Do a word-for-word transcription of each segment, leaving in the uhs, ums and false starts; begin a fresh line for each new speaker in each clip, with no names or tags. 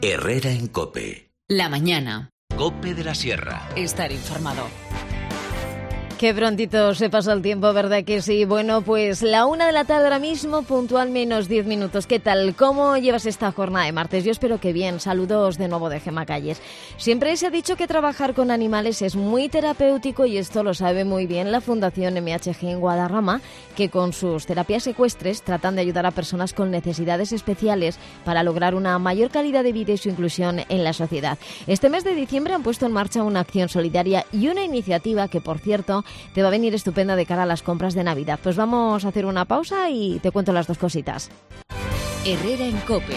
Herrera en COPE.
La mañana.
COPE de la Sierra.
Estar informado.
Qué prontito se pasa el tiempo, ¿verdad que sí? Bueno, pues la una de la tarde ahora mismo, puntual menos diez minutos. ¿Qué tal? ¿Cómo llevas esta jornada de martes? Yo espero que bien. Saludos de nuevo de Gemma Calles. Siempre se ha dicho que trabajar con animales es muy terapéutico y esto lo sabe muy bien la Fundación M H G en Guadarrama, que con sus terapias ecuestres tratan de ayudar a personas con necesidades especiales para lograr una mayor calidad de vida y su inclusión en la sociedad. Este mes de diciembre han puesto en marcha una acción solidaria y una iniciativa que, por cierto, te va a venir estupenda de cara a las compras de Navidad. Pues vamos a hacer una pausa y te cuento las dos cositas.
Herrera en COPE.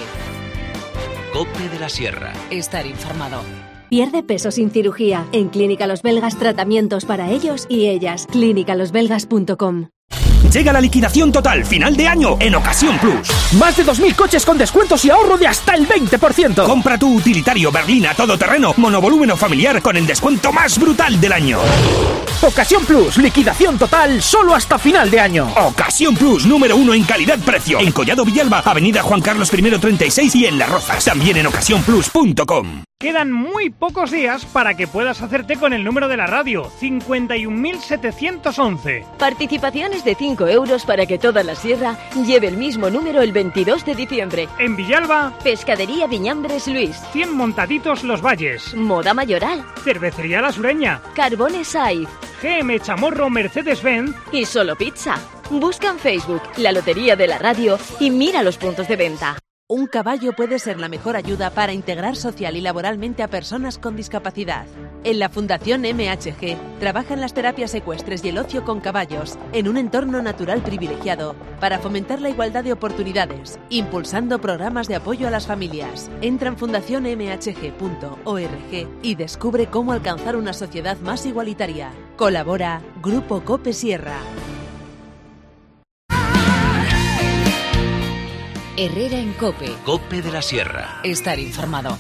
COPE de la Sierra.
Estar informado.
Pierde peso sin cirugía. En Clínica Los Belgas, tratamientos para ellos y ellas. clínica los belgas punto com.
Llega la liquidación total final de año en Ocasión Plus. Más de dos mil coches con descuentos y ahorro de hasta el veinte por ciento. Compra tu utilitario berlina todoterreno, monovolumen o familiar con el descuento más brutal del año. Ocasión Plus, liquidación total solo hasta final de año. Ocasión Plus, número uno en calidad-precio. En Collado Villalba, Avenida Juan Carlos primero treinta y seis y en Las Rozas. También en ocasión plus punto com.
Quedan muy pocos días para que puedas hacerte con el número de la radio, cincuenta y un mil setecientos once.
Participaciones de cinco euros para que toda la sierra lleve el mismo número el veintidós de diciembre.
En Villalba,
Pescadería Viñambres Luis.
cien Montaditos Los Valles.
Moda Mayoral.
Cervecería La Sureña.
Carbones Saiz.
G M Chamorro Mercedes-Benz.
Y Solo Pizza. Busca en Facebook la Lotería de la Radio y mira los puntos de venta.
Un caballo puede ser la mejor ayuda para integrar social y laboralmente a personas con discapacidad. En la Fundación M H G trabajan las terapias ecuestres y el ocio con caballos en un entorno natural privilegiado para fomentar la igualdad de oportunidades, impulsando programas de apoyo a las familias. Entra en fundación m h g punto org y descubre cómo alcanzar una sociedad más igualitaria. Colabora Grupo COPE Sierra.
Herrera en COPE.
COPE de la Sierra.
Estar informado.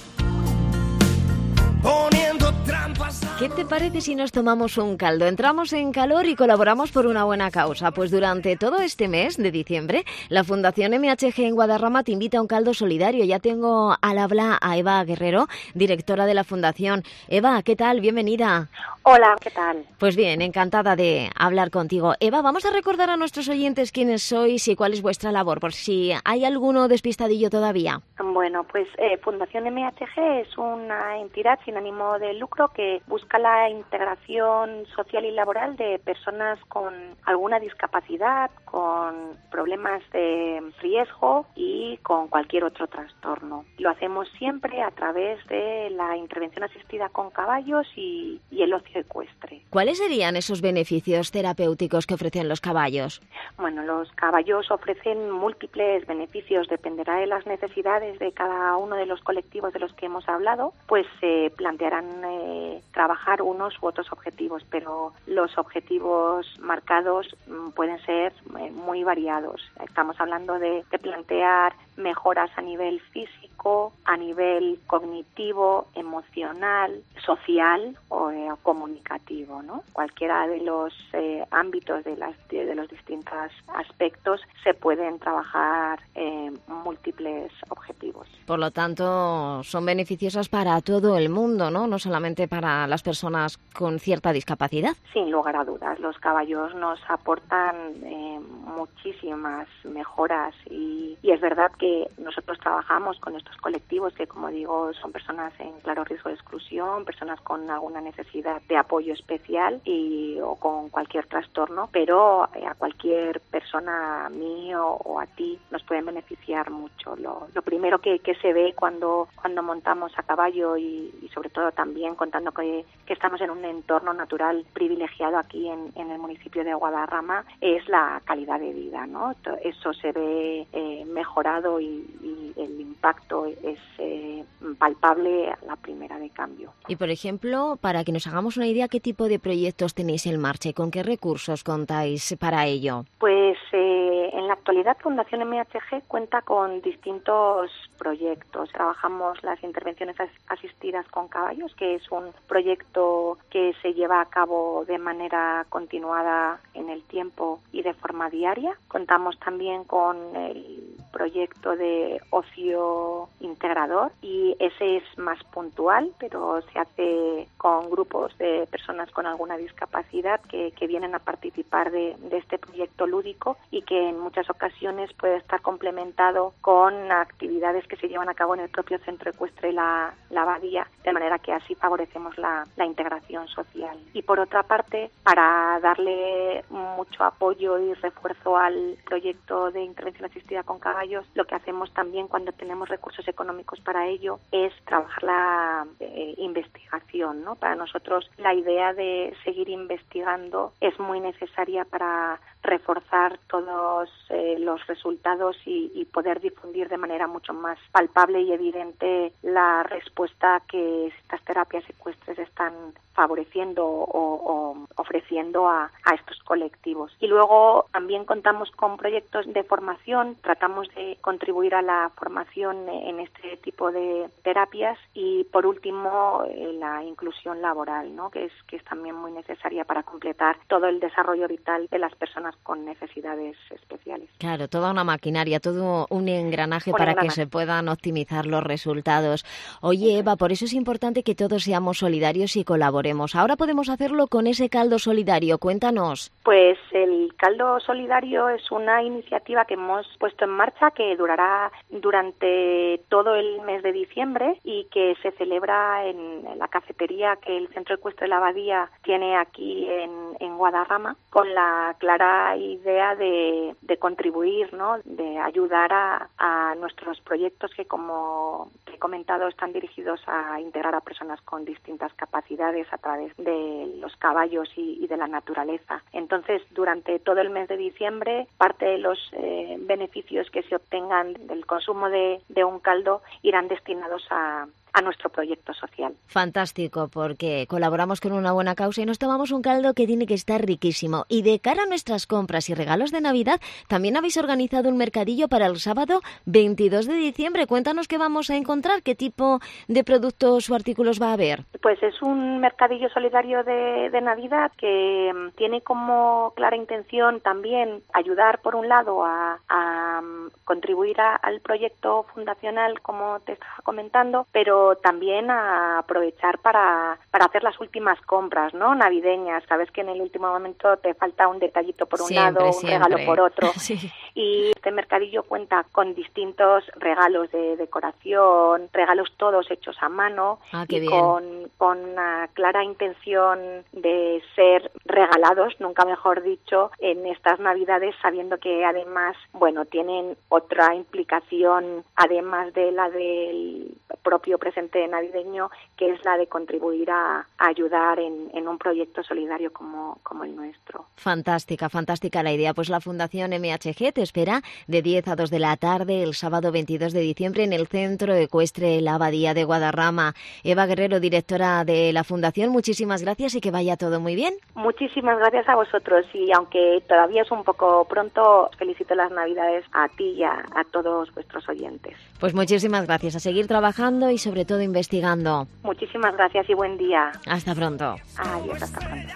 ¿Qué te parece si nos tomamos un caldo? Entramos en calor y colaboramos por una buena causa. Pues durante todo este mes de diciembre, la Fundación M H G en Guadarrama te invita a un caldo solidario. Ya tengo al habla a Eva Guerrero, directora de la Fundación. Eva, ¿qué tal? Bienvenida.
Hola, ¿qué tal?
Pues bien, encantada de hablar contigo. Eva, vamos a recordar a nuestros oyentes quiénes sois y cuál es vuestra labor, por si hay alguno despistadillo todavía.
Bueno, pues eh, Fundación M H G es una entidad sin ánimo de lucro que busca la integración social y laboral de personas con alguna discapacidad, con problemas de riesgo y con cualquier otro trastorno. Lo hacemos siempre a través de la intervención asistida con caballos y, y el ocio ecuestre.
¿Cuáles serían esos beneficios terapéuticos que ofrecen los caballos?
Bueno, los caballos ofrecen múltiples beneficios, dependerá de las necesidades de cada uno de los colectivos de los que hemos hablado, pues se eh, plantearán eh, trabajar unos u otros objetivos, pero los objetivos marcados mm, pueden ser eh, muy variados. Estamos hablando de, de plantear mejoras a nivel físico, a nivel cognitivo, emocional, social o eh, comunicativo, ¿no? Cualquiera de los eh, ámbitos de, las, de, de los distintos aspectos se pueden trabajar eh, múltiples objetivos.
Por lo tanto, son beneficiosas para todo el mundo, ¿no? No solamente para las personas con cierta discapacidad.
Sin lugar a dudas, los caballos nos aportan eh, muchísimas mejoras y, y es verdad que nosotros trabajamos con estos colectivos que, como digo, son personas en claro riesgo de exclusión, personas con alguna necesidad de apoyo especial y o con cualquier trastorno, pero eh, a cualquier persona, a mí o, o a ti, nos pueden beneficiar mucho. Lo, lo primero que, que se ve cuando cuando montamos a caballo y, y sobre todo también contando que, que estamos en un entorno natural privilegiado aquí en, en el municipio de Guadarrama es la calidad de vida, ¿no? Eso se ve eh, mejorado y, y el impacto es eh, palpable a la primera de cambio.
Y por ejemplo, para que nos hagamos una idea, ¿qué tipo de proyectos tenéis en marcha y con qué recursos contáis para ello?
Pues eh, en la actualidad Fundación M H G cuenta con distintos proyectos. Trabajamos las intervenciones asistidas con caballos, que es un proyecto que se lleva a cabo de manera continuada en el tiempo y de forma diaria. Contamos también con el proyecto de ocio integrador y ese es más puntual, pero se hace con grupos de personas con alguna discapacidad que, que vienen a participar de, de este proyecto lúdico y que en muchas ocasiones puede estar complementado con actividades que se llevan a cabo en el propio centro ecuestre La, la Abadía, de manera que así favorecemos la, la integración social. Y por otra parte, para darle mucho apoyo y refuerzo al proyecto de intervención asistida con caballos, lo que hacemos también cuando tenemos recursos económicos para ello es trabajar la eh, investigación, ¿no? Para nosotros la idea de seguir investigando es muy necesaria para reforzar todos eh, los resultados y, y poder difundir de manera mucho más palpable y evidente la respuesta que estas terapias ecuestres están favoreciendo o, o ofreciendo a, a estos colectivos. Y luego también contamos con proyectos de formación, tratamos de contribuir a la formación en este tipo de terapias y por último eh, la inclusión laboral, ¿no? que es que es también muy necesaria para completar todo el desarrollo vital de las personas con necesidades especiales.
Claro, toda una maquinaria, todo un engranaje
un
para
engranaje.
que se puedan optimizar los resultados. Oye, Eva, por eso es importante que todos seamos solidarios y colaboremos. Ahora podemos hacerlo con ese caldo solidario. Cuéntanos.
Pues el caldo solidario es una iniciativa que hemos puesto en marcha que durará durante todo el mes de diciembre y que se celebra en la cafetería que el Centro Ecuestre La Abadía tiene aquí en, en Guadarrama, con la clara idea de, de contribuir, ¿no? de ayudar a, a nuestros proyectos que, como he comentado, están dirigidos a integrar a personas con distintas capacidades a través de los caballos y, y de la naturaleza. Entonces, durante todo el mes de diciembre, parte de los eh, beneficios que se obtengan del consumo de, de un caldo irán destinados a a nuestro proyecto social.
Fantástico, porque colaboramos con una buena causa y nos tomamos un caldo que tiene que estar riquísimo. Y de cara a nuestras compras y regalos de Navidad, también habéis organizado un mercadillo para el sábado veintidós de diciembre. Cuéntanos qué vamos a encontrar, qué tipo de productos o artículos va a haber.
Pues es un mercadillo solidario de, de Navidad que um, tiene como clara intención también ayudar, por un lado, a, a um, contribuir a, al proyecto fundacional, como te estaba comentando, pero también a aprovechar para, para hacer las últimas compras, ¿no? Navideñas. Sabes que en el último momento te falta un detallito por un
siempre,
lado, un
siempre.
regalo por otro.
Sí.
Y este mercadillo cuenta con distintos regalos de decoración, regalos todos hechos a mano
ah, qué
y
bien.
con, con una clara intención de ser regalados, nunca mejor dicho, en estas Navidades, sabiendo que además, bueno, tienen otra implicación, además de la del propio presente navideño, que es la de contribuir a, a ayudar en, en un proyecto solidario como, como el nuestro.
Fantástica, fantástica la idea. Pues la Fundación M H G te espera de diez a dos de la tarde el sábado veintidós de diciembre en el Centro Ecuestre La Abadía de Guadarrama. Eva Guerrero, directora de la Fundación, muchísimas gracias y que vaya todo muy bien.
Muchísimas gracias a vosotros y aunque todavía es un poco pronto, felicito las Navidades a ti y a, a todos vuestros oyentes.
Pues muchísimas gracias, a seguir trabajando y sobre todo investigando.
Muchísimas gracias y buen día.
Hasta pronto.
Adiós, hasta pronto.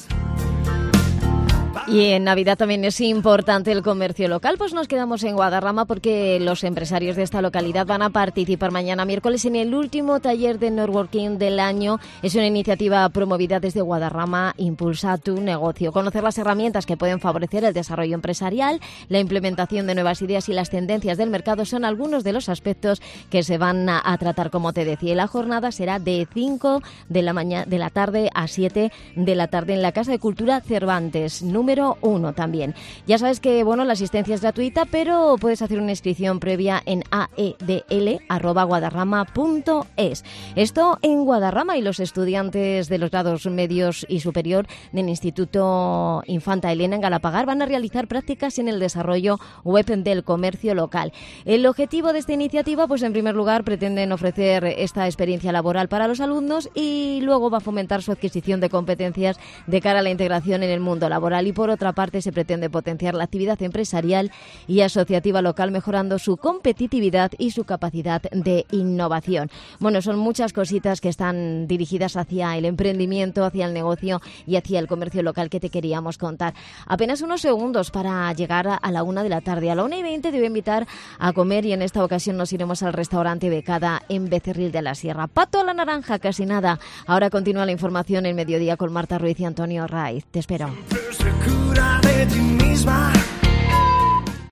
Y en Navidad también es importante el comercio local, pues nos quedamos en Guadarrama porque los empresarios de esta localidad van a participar mañana miércoles en el último taller de networking del año. Es una iniciativa promovida desde Guadarrama, Impulsa tu negocio. Conocer las herramientas que pueden favorecer el desarrollo empresarial, la implementación de nuevas ideas y las tendencias del mercado son algunos de los aspectos que se van a, a tratar, como te decía. La jornada será de cinco de la mañana de la tarde a siete de la tarde en la Casa de Cultura Cervantes, número uno también. Ya sabes que bueno, la asistencia es gratuita, pero puedes hacer una inscripción previa en aedl arroba guadarrama punto es. Esto en Guadarrama, y los estudiantes de los grados medios y superior del Instituto Infanta Elena en Galapagar van a realizar prácticas en el desarrollo web del comercio local. El objetivo de esta iniciativa, pues en primer lugar, pretenden ofrecer esta experiencia laboral para los alumnos y luego va a fomentar su adquisición de competencias de cara a la integración en el mundo laboral. Y y por otra parte se pretende potenciar la actividad empresarial y asociativa local, mejorando su competitividad y su capacidad de innovación. Bueno, son muchas cositas que están dirigidas hacia el emprendimiento, hacia el negocio y hacia el comercio local que te queríamos contar. Apenas unos segundos para llegar a la una de la tarde. A la una y veinte te voy a invitar a comer y en esta ocasión nos iremos al restaurante Becada en Becerril de la Sierra. Pato a la naranja, casi nada. Ahora continúa la información en Mediodía con Marta Ruiz y Antonio Raiz. Te espero.